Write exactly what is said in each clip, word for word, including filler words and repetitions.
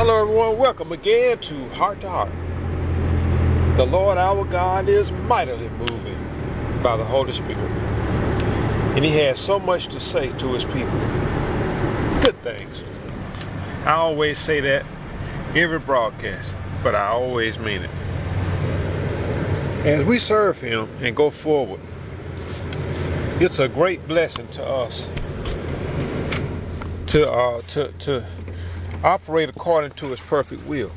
Hello everyone, welcome again to Heart to Heart. The Lord our God is mightily moving by the Holy Spirit. And He has so much to say to His people. Good things. I always say that every broadcast, but I always mean it. As we serve Him and go forward, it's a great blessing to us to uh, to to operate according to His perfect will.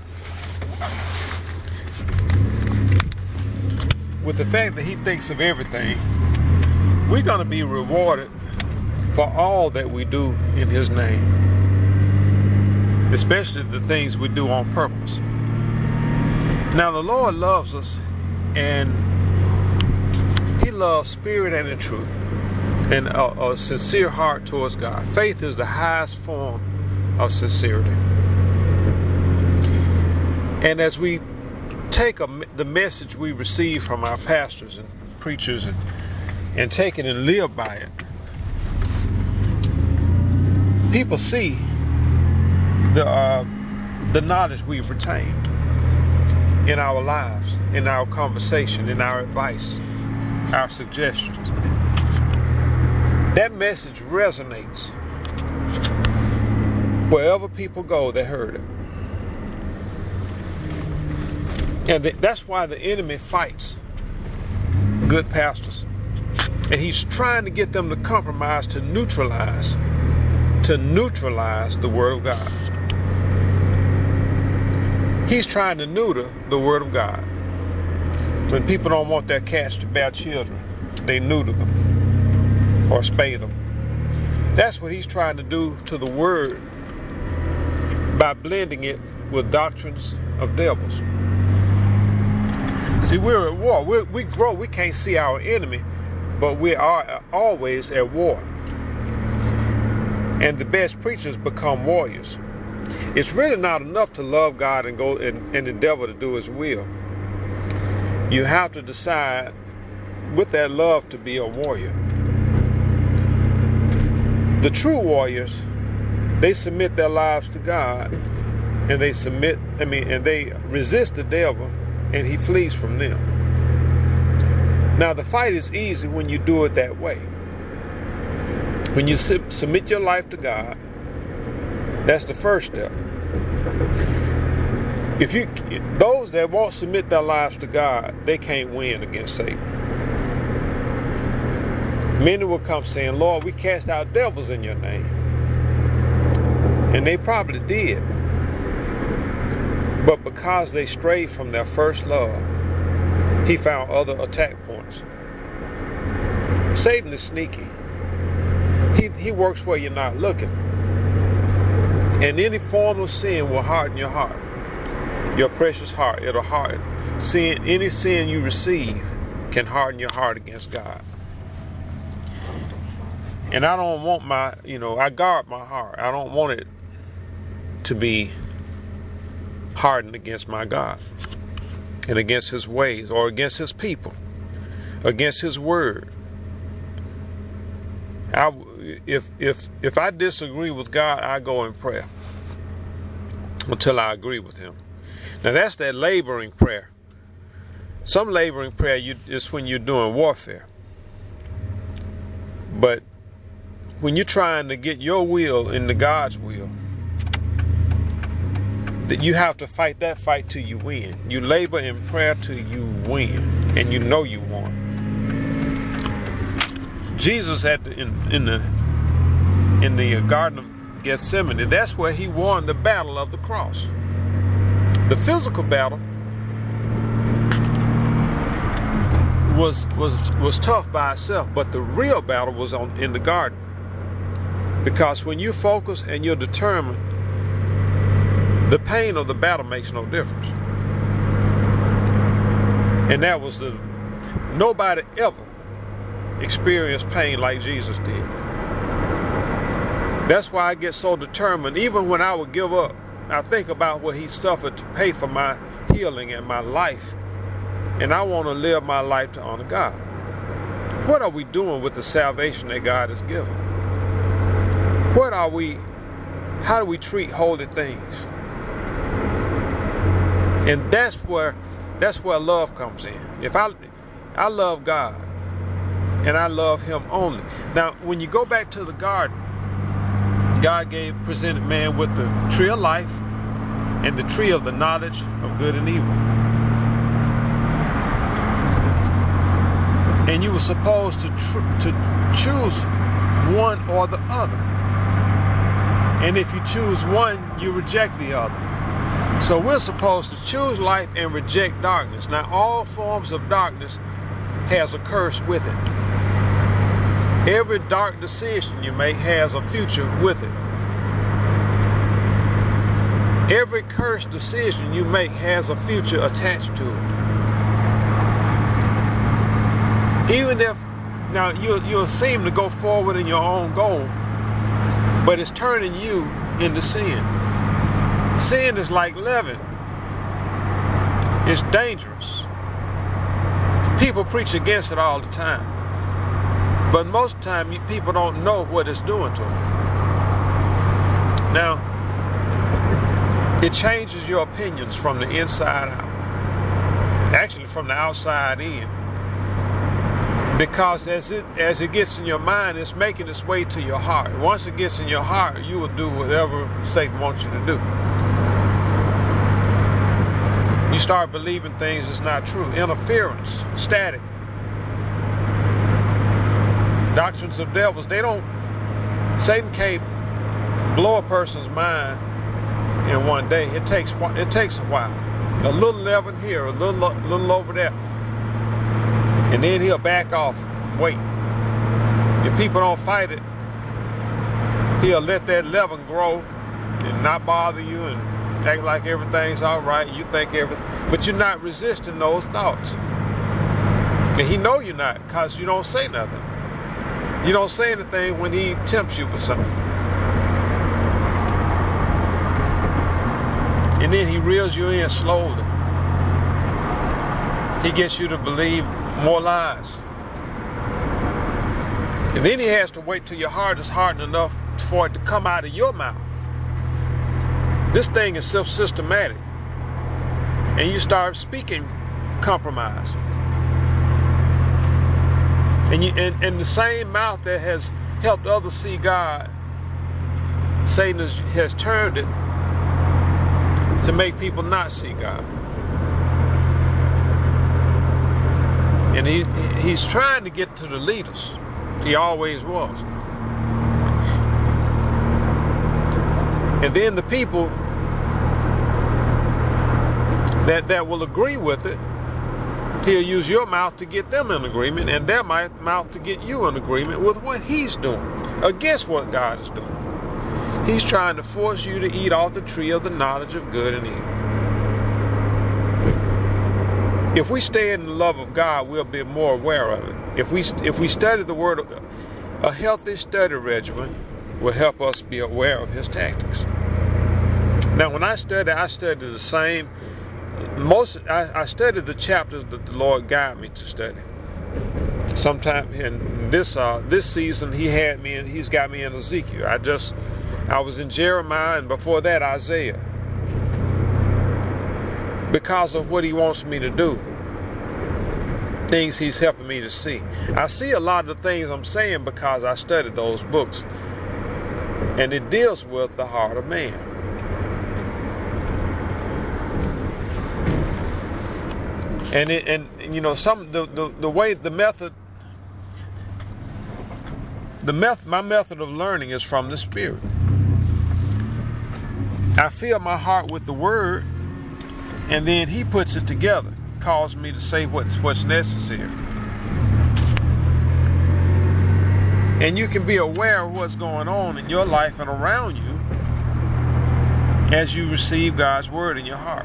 With the fact that He thinks of everything, we're going to be rewarded for all that we do in His name, especially the things we do on purpose. Now, the Lord loves us, and He loves spirit and in truth, and a, a sincere heart towards God. Faith is the highest form of sincerity. And as we take a, the message we receive from our pastors and preachers and, and take it and live by it, people see the uh, the knowledge we've retained in our lives, in our conversation, in our advice, our suggestions. That message resonates wherever people go. They heard it. And that's why the enemy fights good pastors. And he's trying to get them to compromise, to neutralize, to neutralize the Word of God. He's trying to neuter the Word of God. When people don't want their cats to bear children, they neuter them or spay them. That's what he's trying to do to the Word by blending it with doctrines of devils. See, we're at war. We're, we grow. We can't see our enemy, but we are always at war. And the best preachers become warriors. It's really not enough to love God and go and, and endeavor to do His will. You have to decide with that love to be a warrior. The true warriors, they submit their lives to God, and they submit, I mean, and they resist the devil, and he flees from them. Now, the fight is easy when you do it that way. When you sub- submit your life to God, that's the first step. If you, those that won't submit their lives to God, they can't win against Satan. Many will come saying, "Lord, we cast out devils in your name." And they probably did. But because they strayed from their first love, he found other attack points. Satan is sneaky. He, he works where you're not looking. And any form of sin will harden your heart, your precious heart. It'll harden. Sin, any sin you receive can harden your heart against God. And I don't want my, you know, I guard my heart. I don't want it to be hardened against my God and against His ways or against His people, against His word. I, if if if I disagree with God, I go in prayer until I agree with Him. Now that's that laboring prayer. Some laboring prayer you, is when you're doing warfare. But when you're trying to get your will into God's will, that you have to fight that fight till you win. You labor in prayer till you win, and you know you won. Jesus at the, in, in the in the Garden of Gethsemane, that's where He won the battle of the cross. The physical battle was was was tough by itself, but the real battle was on in the garden. Because when you focus and you're determined, the pain of the battle makes no difference. And that was the, nobody ever experienced pain like Jesus did. That's why I get so determined. Even when I would give up, I think about what He suffered to pay for my healing and my life. And I want to live my life to honor God. What are we doing with the salvation that God has given? What are we, how do we treat holy things? And that's where that's where love comes in. If I I love God and I love him only. Now, when you go back to the garden, God gave presented man with the tree of life and the tree of the knowledge of good and evil. And you were supposed to tr- to choose one or the other. And if you choose one, you reject the other. So we're supposed to choose life and reject darkness. Now, all forms of darkness has a curse with it. Every dark decision you make has a future with it. Every cursed decision you make has a future attached to it. Even if, now you'll, you'll seem to go forward in your own goal, but it's turning you into sin. Sin is like leaven. It's dangerous. People preach against it all the time. But most of the time, people don't know what it's doing to them. Now, it changes your opinions from the inside out. Actually, from the outside in. Because as it as it gets in your mind, it's making its way to your heart. Once it gets in your heart, you will do whatever Satan wants you to do. You start believing things that's not true. Interference, static. Doctrines of devils, they don't, Satan can't blow a person's mind in one day. It takes it takes a while. A little leaven here, a little little over there. And then he'll back off, wait. If people don't fight it, he'll let that leaven grow and not bother you and act like everything's all right. You think everything, but you're not resisting those thoughts. And he know you're not, because you don't say nothing. You don't say anything when he tempts you with something. And then he reels you in slowly. He gets you to believe more lies. And then he has to wait till your heart is hardened enough for it to come out of your mouth. This thing is self-systematic. And you start speaking compromise. And, you, and, and the same mouth that has helped others see God, Satan has, has turned it to make people not see God. And he he's trying to get to the leaders. He always was. And then the people that, that will agree with it, he'll use your mouth to get them in agreement, and their mouth to get you in agreement with what he's doing, against what God is doing. He's trying to force you to eat off the tree of the knowledge of good and evil. If we stay in the love of God, we'll be more aware of it. If we if we study the Word, a healthy study regimen will help us be aware of his tactics. Now, when I study, I study the same. Most I, I studied the chapters that the Lord guided me to study. Sometime in this uh, this season, He had me, and He's got me in Ezekiel. I just I was in Jeremiah, and before that, Isaiah, because of what He wants me to do. Things He's helping me to see. I see a lot of the things I'm saying because I studied those books, and it deals with the heart of man. And it, and you know some the, the, the way the method the method my method of learning is from the Spirit. I fill my heart with the Word, and then He puts it together, calls me to say what's what's necessary. And you can be aware of what's going on in your life and around you as you receive God's Word in your heart.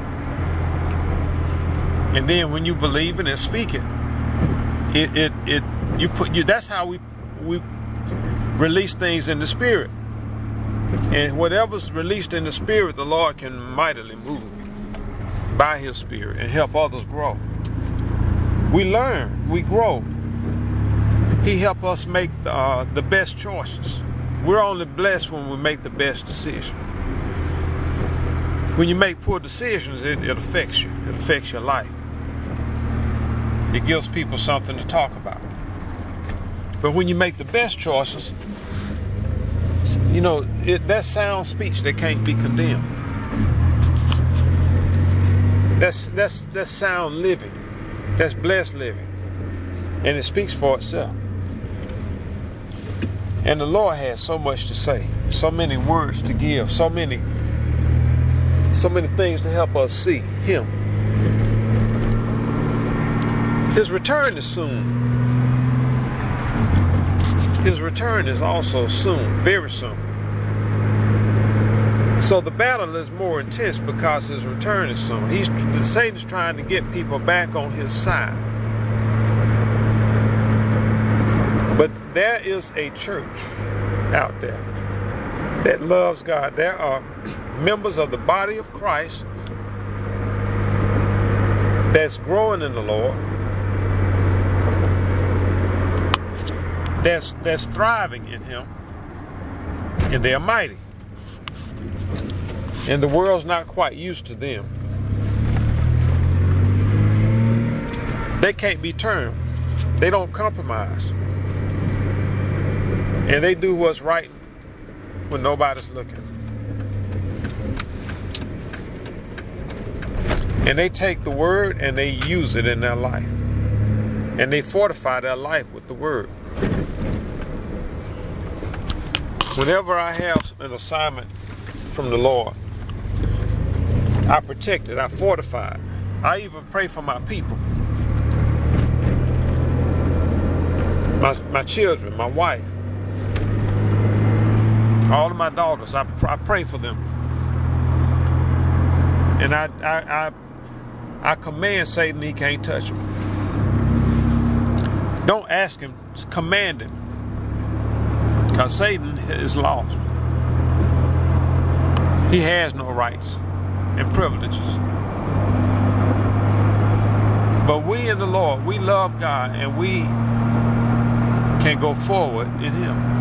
And then when you believe it and speak it, it it, it you put you that's how we we release things in the Spirit. And whatever's released in the Spirit, the Lord can mightily move by His Spirit and help others grow. We learn, we grow. He helps us make the, uh, the best choices. We're only blessed when we make the best decision. When you make poor decisions, it, it affects you. It affects your life. It gives people something to talk about. But when you make the best choices, you know, it, that sound speech that can't be condemned. That's that's that's sound living. That's blessed living. And it speaks for itself. And the Lord has so much to say, so many words to give, so many, so many things to help us see Him. His return is soon. His return is also soon, very soon. So the battle is more intense because His return is soon. He's Satan's trying to get people back on his side. But there is a church out there that loves God. There are members of the body of Christ that's growing in the Lord, that's that's thriving in Him, and they're mighty. And the world's not quite used to them. They can't be turned. They don't compromise. And they do what's right when nobody's looking. And they take the word and they use it in their life. And they fortify their life with the word. Whenever I have an assignment from the Lord, I protect it, I fortify it. I even pray for my people. My, my children, my wife. All of my daughters, I, I pray for them. And I, I, I, I command Satan he can't touch them. Don't ask him, command him. Because Satan is lost. He has no rights and privileges. But we in the Lord, we love God and we can go forward in Him.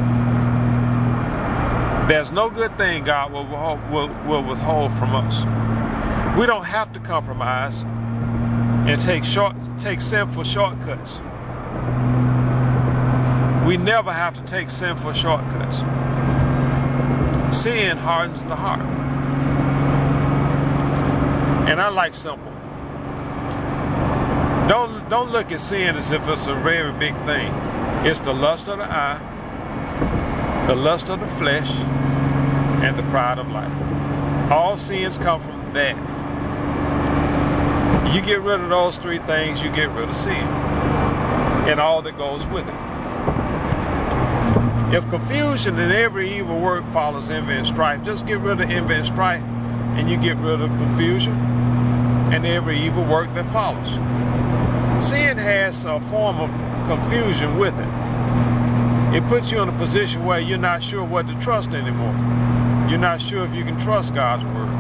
There's no good thing God will, will, will withhold from us. We don't have to compromise and take short, take sinful shortcuts. We never have to take sinful shortcuts. Sin hardens the heart. And I like simple. Don't, don't look at sin as if it's a very big thing. It's the lust of the eye, the lust of the flesh, and the pride of life. All sins come from that. You get rid of those three things, you get rid of sin and all that goes with it. If confusion and every evil work follows envy and strife, just get rid of envy and strife and you get rid of confusion and every evil work that follows. Sin has a form of confusion with it. It puts you in a position where you're not sure what to trust anymore. You're not sure if you can trust God's word.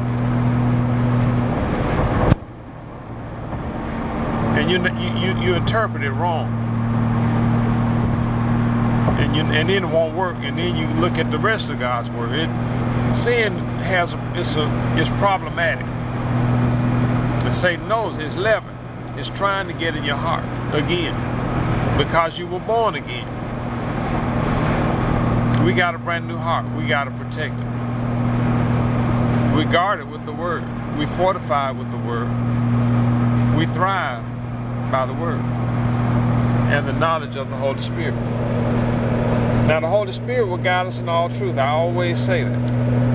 And you you, you interpret it wrong. And, you, and then it won't work. And then you look at the rest of God's word. It, sin has a, it's a it's problematic. And Satan knows it's leaven. It's trying to get in your heart again because you were born again. We got a brand new heart. We got to protect it. We guard it with the word. We fortify it with the word. We thrive by the word and the knowledge of the Holy Spirit. Now the Holy Spirit will guide us in all truth. I always say that.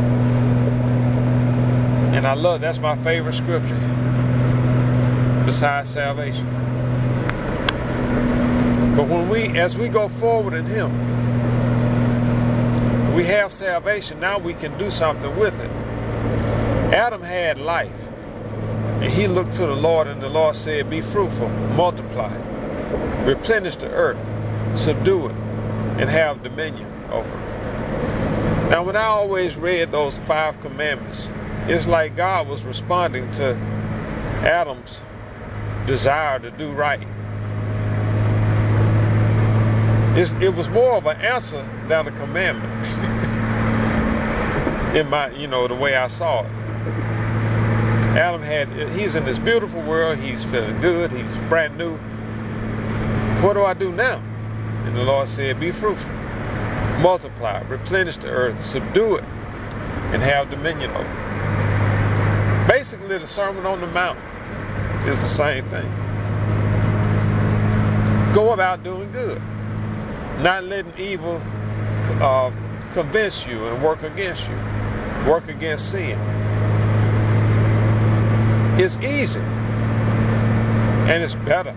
And I love, that's my favorite scripture besides salvation. But when we, as we go forward in Him, we have salvation. Now we can do something with it. Adam had life. And he looked to the Lord and the Lord said, be fruitful, multiply, replenish the earth, subdue it, and have dominion over it. Now when I always read those five commandments, it's like God was responding to Adam's desire to do right. It's, it was more of an answer than a commandment. In my, you know, the way I saw it. Adam had, he's in this beautiful world. He's feeling good. He's brand new. What do I do now? And the Lord said, be fruitful, multiply, replenish the earth, subdue it, and have dominion over it. Basically, the Sermon on the Mount is the same thing. Go about doing good, not letting evil uh, convince you and work against you, work against sin. It's easy, and it's better.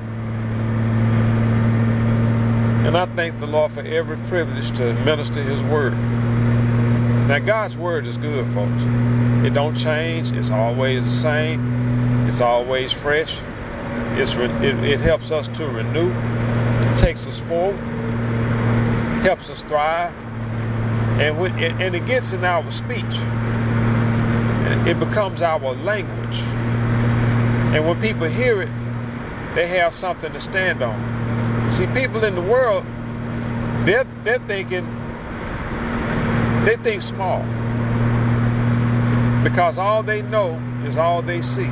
And I thank the Lord for every privilege to minister His word. Now, God's word is good, folks. It don't change. It's always the same. It's always fresh. It's re- it, it helps us to renew. It takes us forward. Helps us thrive. And, when, and it gets in our speech. It becomes our language. And when people hear it, they have something to stand on. See, people in the world, they're, they're thinking, they think small. Because all they know is all they see.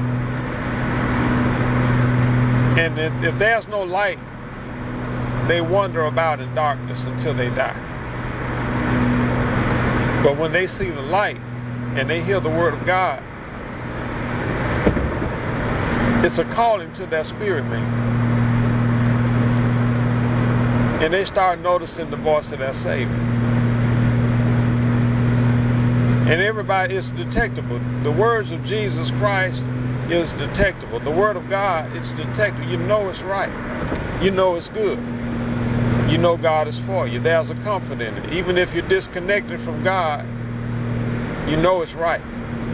And if, if there's no light, they wander about in darkness until they die. But when they see the light and they hear the word of God, it's a calling to their spirit, man. And they start noticing the voice of their Savior. And everybody is detectable. The words of Jesus Christ is detectable. The word of God, it's detectable. You know it's right. You know it's good. You know God is for you. There's a comfort in it. Even if you're disconnected from God, you know it's right.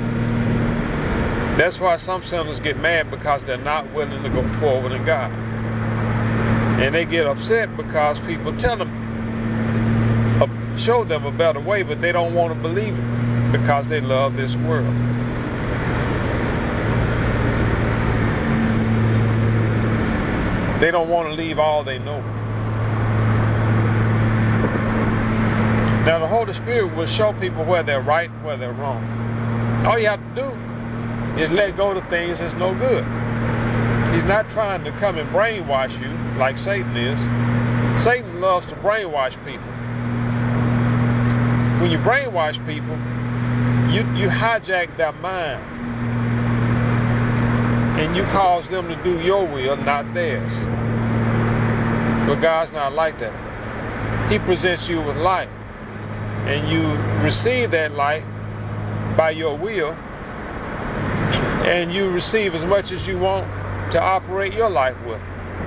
That's why some sinners get mad, because they're not willing to go forward in God. And they get upset because people tell them, uh, show them a better way, but they don't want to believe it because they love this world. They don't want to leave all they know. Now, the Holy Spirit will show people where they're right and where they're wrong. All you have to do is let go of things that's no good. He's not trying to come and brainwash you like Satan is. Satan loves to brainwash people. When you brainwash people, you, you hijack their mind. And you cause them to do your will, not theirs. But God's not like that. He presents you with life. And you receive that life by your will. And you receive as much as you want to operate your life with.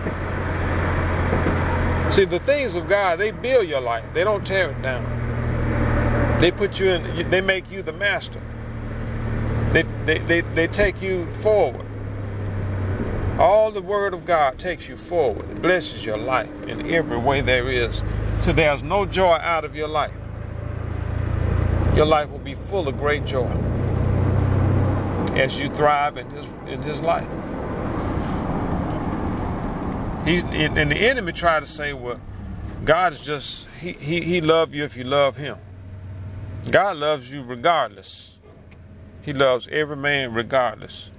See, the things of God, they build your life. They don't tear it down. They put you in, they make you the master. They, they, they, they take you forward. All the word of God takes you forward. It blesses your life in every way there is. So there's no joy out of your life. Your life will be full of great joy as you thrive in his in his life. He's and the enemy tried to say, well, God is just he he he loves you if you love him. God loves you regardless. He loves every man regardless.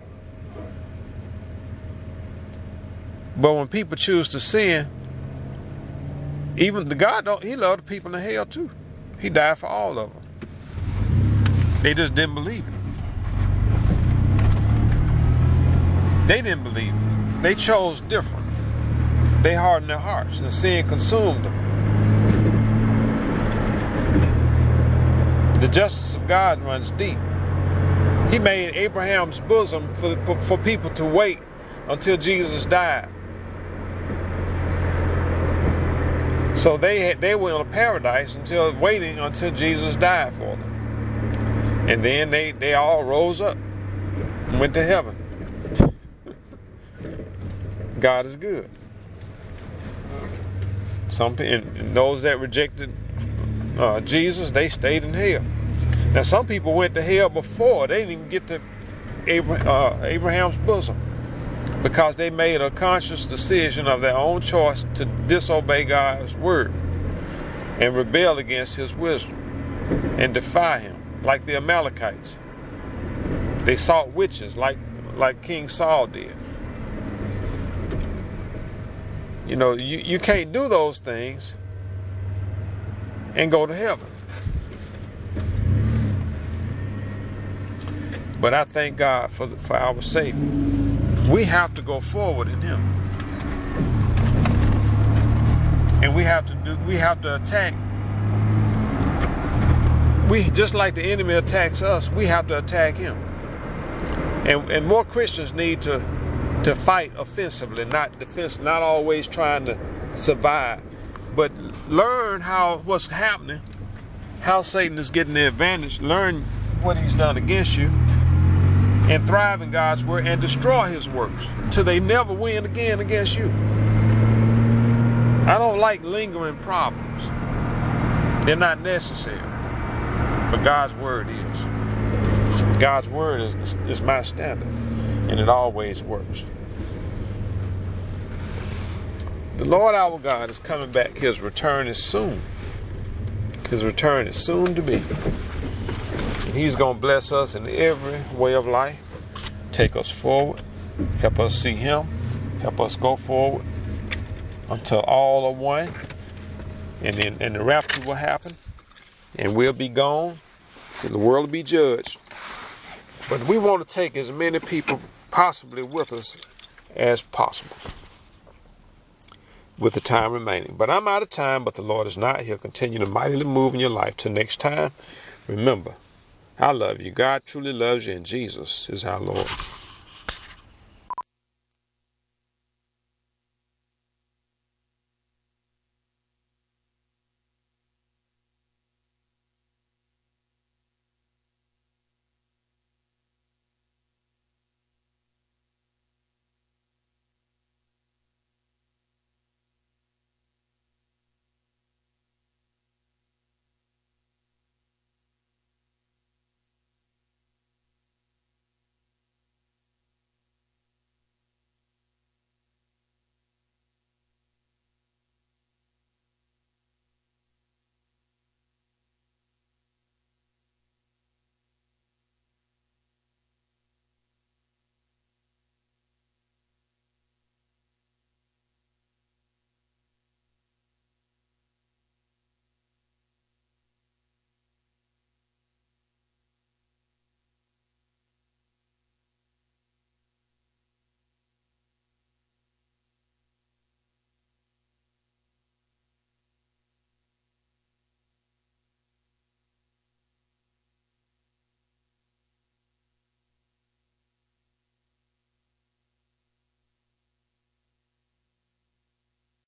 But when people choose to sin, even the God don't he loved the people in hell too. He died for all of them. They just didn't believe it. They didn't believe it. They chose different. They hardened their hearts, and sin consumed them. The justice of God runs deep. He made Abraham's bosom for, for, for people to wait until Jesus died. So they had, they were in a paradise until waiting until Jesus died for them. And then they, they all rose up and went to heaven. God is good. Some and those that rejected uh, Jesus, they stayed in hell. Now, some people went to hell before. They didn't even get to Abraham, uh, Abraham's bosom because they made a conscious decision of their own choice to disobey God's word and rebel against his wisdom and defy him, like the Amalekites. They sought witches like like King Saul did. You know, you, you can't do those things and go to heaven. But I thank God for the, for our Savior. We have to go forward in Him, and we have to do. We have to attack. We just like the enemy attacks us. We have to attack him. And and more Christians need to to fight offensively, not defense, not always trying to survive, but learn how what's happening, how Satan is getting the advantage. Learn what he's done against you, and thrive in God's word and destroy his works till they never win again against you. I don't like lingering problems. They're not necessary. But God's word is. God's word is, is my standard, and it always works. The Lord our God is coming back. His return is soon. His return is soon to be. And He's going to bless us in every way of life, take us forward, help us see Him, help us go forward until all are one, and then and the rapture will happen, and we'll be gone, and the world will be judged. But we want to take as many people possibly with us as possible with the time remaining. But I'm out of time, but the Lord is not. He'll continue to mightily move in your life. Till next time, remember, I love you. God truly loves you, and Jesus is our Lord.